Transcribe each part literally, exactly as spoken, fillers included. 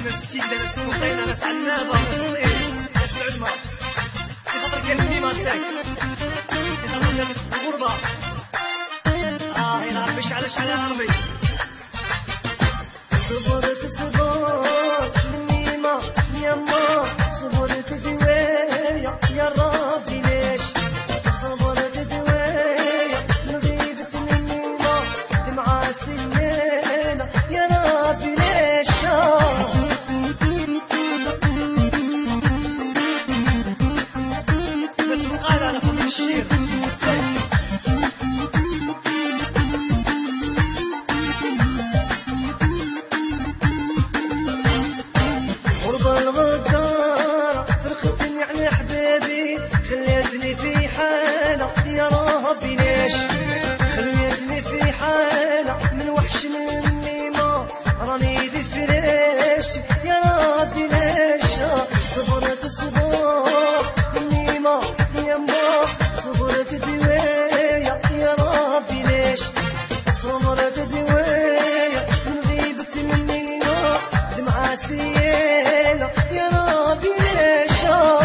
ناس السيدة ناس السلطينة ناس عنابة ناس الطيب ناس العلمة في خاطر كيعلمني ماساك في خاطر ناس الغربة اه يا ربي علاش على ربي صبرت صبر نيمة يما صبرت دوايا يا ربي ليش صبرت دوايا نغيبت النيمة دمعة سنينة يا ربي ليش بس مقال على فضل الشيخ الغدارة فرختني على حبابي خليتني في حالة يا ربي ليش خليتني في حالة من وحش مني ما راني في فريش يا ربي ليش صبرت صبر مني ما يما صبرت دوايا يا ربي ليش صبرت دوايا من غيبت مني ما دمعة سيالة يا ربي ليش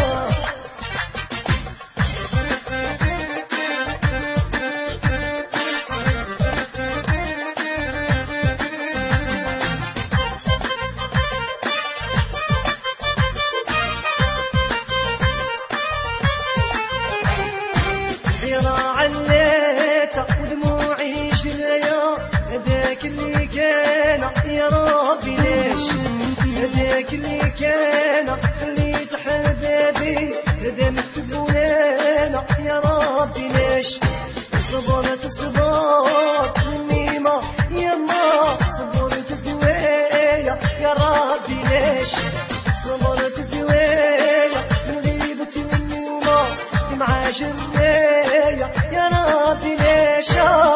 حيرة عليتها ودموعي جريا هداك اللي كان يا ربي ليش هداك اللي كان خليت حبابي هدا مكتوب لنا يا ربي ليش صبرت صبر النيمة يما صبرت دوايا يا ربي ليش صبرت دوايا من غيبة النيمة دمعة جرية يا ربي ليش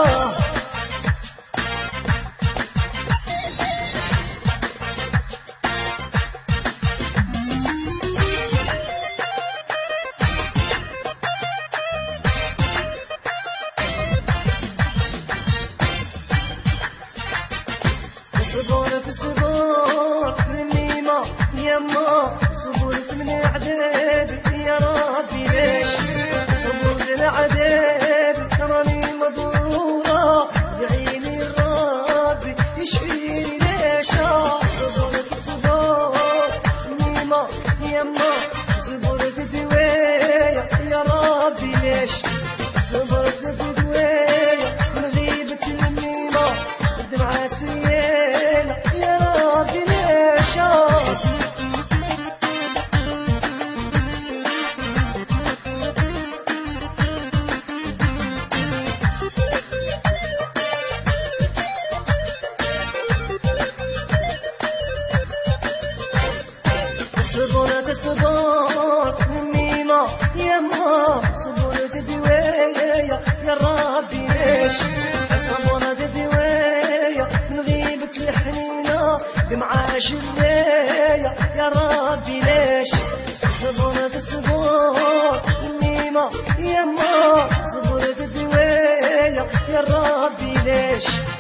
صبرت صبر النيمة يما صبرت من عذابي يا ربي ليش صبرت العذاب راني مضرورة بعيني ربي يشفيني ليش صبرت صبر النيمة يما صبرت دوايا يا ربي ليش صبرت دوايا من غيبة النيمة الدمعة سيالة يا ربي ليش صبرت صبر النيمة يما صبرت دوايا يا ربي ليش صبرت دوايا من غيبة الحنينة دمعة جرية يا ربي ليش صبرت صبر النيمة يما صبرت دوايا يا ربي ليش